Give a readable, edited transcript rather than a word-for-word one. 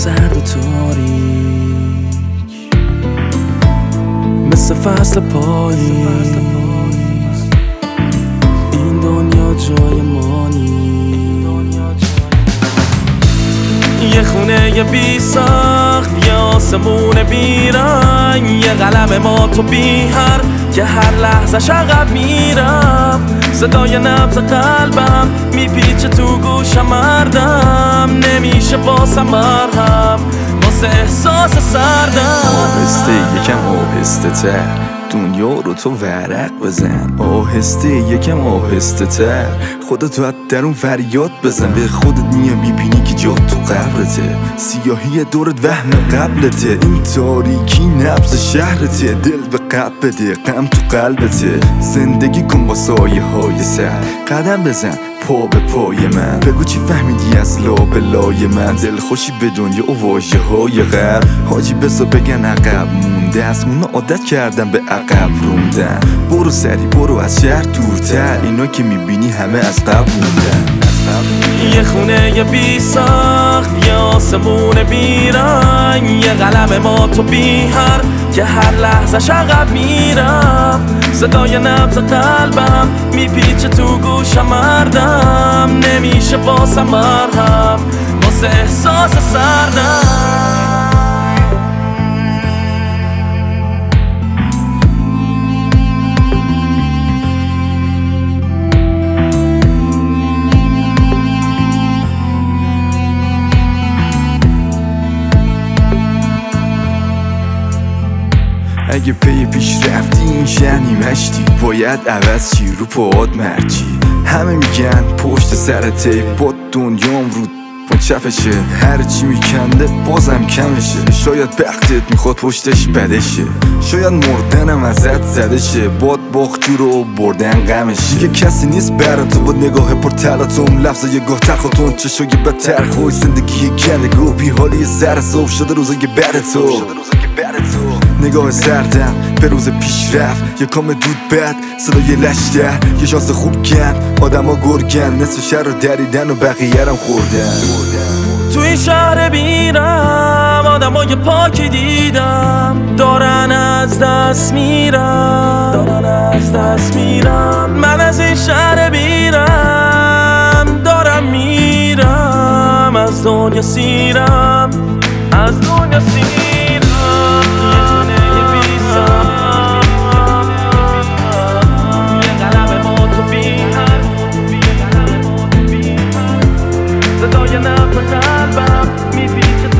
سرد و تاریک مثل فصل پاییز این دنیا جای ما نیست. یه خونه یه بی ساخت، یه آسمون بی رنگ، یه قلم ما تو بی‌حرف که هر لحظه‌ش عقب میرم. صدای نبض قلبم میپیچه تو گوشم، مردم نمیشه واسه مرهم، واسه احساس سردم. آهسته یکم آهسته تر دنیا رو تو ورق بزن، آهسته یکم آهسته تر خودتو از درون فریاد بزن. به خودت میبینی که جا تو قبرته، سیاهی دورت وهم قبلته، این تاریکی نبض شهرته، دل به قلب بده غم تو قلبته. زندگی کن با سایه های سر، قدم بزن پا به پای من، بگو چی فهمیدی از لا به لای من. دل خوشی به دنیا و واژه های غرب، حاجی بسا بگن عقب مونده، از اونا عادت کردم به عقب روندن. برو سری برو از شهر دورتر، اینا که میبینی همه از قبل موندن. یه خونه یه بی ساخت، یه آسمون بی رنگ، یه قلم ما تو بی‌حرف که هر لحظه‌ش عقب میرم. صدای نبض قلبم میپیچه تو گوشم، مردم نمیشه واسه مرهم، واسه احساس سردم. اگه پی پیش رفتی این شنیم هشتی، باید عوض چی رو پاد مرچی. همه میگن پشت سرته با دنیام رو با چپشه، هرچی میکنده بازم کمشه. شاید بختت میخواد پشتش بدشه، شاید مردنم ازت زده شه، باد باختی رو بردن غمشه. که کسی نیست براتو با نگاه پر تلاتون، لفظای گاه تلخاتون، چشای بدتر خوی، زندگی گندگو بی حالی سر صبح شده روزای بعد تو. نگاه سردم به روز پیش رفت، یه کام دود بد صدای لشتر، یه شانس خوب کن آدم ها گرگن، نصف شهر رو دریدن و بقیه رم خوردن. تو این شهر بیرم آدم های پاکی دیدم، دارن از دست میرم، من از این شهر بیرم دارم میرم، از دنیا سیرم، از دنیا سیرم. صدای نبض قلبم میپیچه